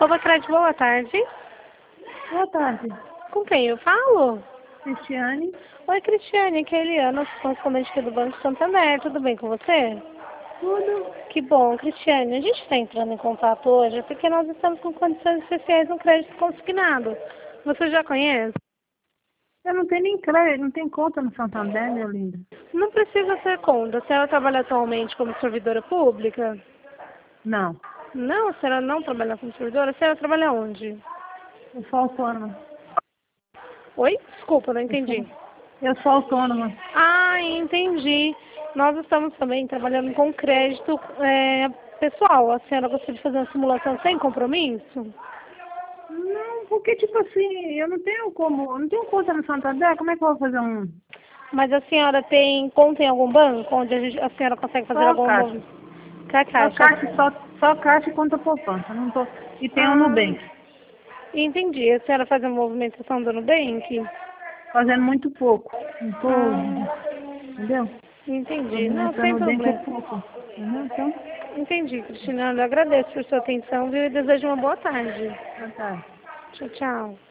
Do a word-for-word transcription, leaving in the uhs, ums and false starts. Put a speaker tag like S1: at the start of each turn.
S1: Arroba Crédito, boa tarde.
S2: Boa tarde.
S1: Com quem eu falo?
S2: Cristiane.
S1: Oi, Cristiane, aqui é a Eliana, correspondente aqui do Banco Santander. Tudo bem com você?
S2: Tudo.
S1: Que bom, Cristiane. A gente está entrando em contato hoje porque nós estamos com condições especiais no crédito consignado. Você já conhece?
S2: Eu não tenho nem crédito, não tenho conta no Santander, meu lindo.
S1: Não precisa ter conta. A senhora trabalha atualmente como servidora pública?
S2: Não.
S1: Não, a senhora não trabalha como servidora? A senhora trabalha onde?
S2: Eu sou autônoma.
S1: Oi? Desculpa, não
S2: Eu
S1: entendi.
S2: sou, eu sou autônoma.
S1: Ah, entendi. Nós estamos também trabalhando com crédito é, pessoal. A senhora gostaria de fazer uma simulação sem compromisso?
S2: Não, porque tipo assim, eu não tenho como, eu não tenho conta no Santander, como é que eu vou fazer um?
S1: Mas a senhora tem conta em algum banco onde a, gente, a senhora consegue fazer
S2: Só
S1: algum
S2: caixa.
S1: movimento? Com a
S2: Só
S1: caixa.
S2: caixa, só, só caixa e conta poupança. Não tô, e tem um
S1: Ah,
S2: Nubank.
S1: entendi. A senhora faz a movimentação do Nubank?
S2: Fazendo muito pouco. Não tô,
S1: Ah,
S2: entendeu?
S1: entendi. Não,
S2: Movimentando
S1: sem
S2: o Nubank é
S1: problema.
S2: pouco. Entendeu? Então,
S1: Entendi, Cristina. Eu agradeço por sua atenção, viu? E desejo uma boa tarde.
S2: boa tarde.
S1: Tchau, tchau.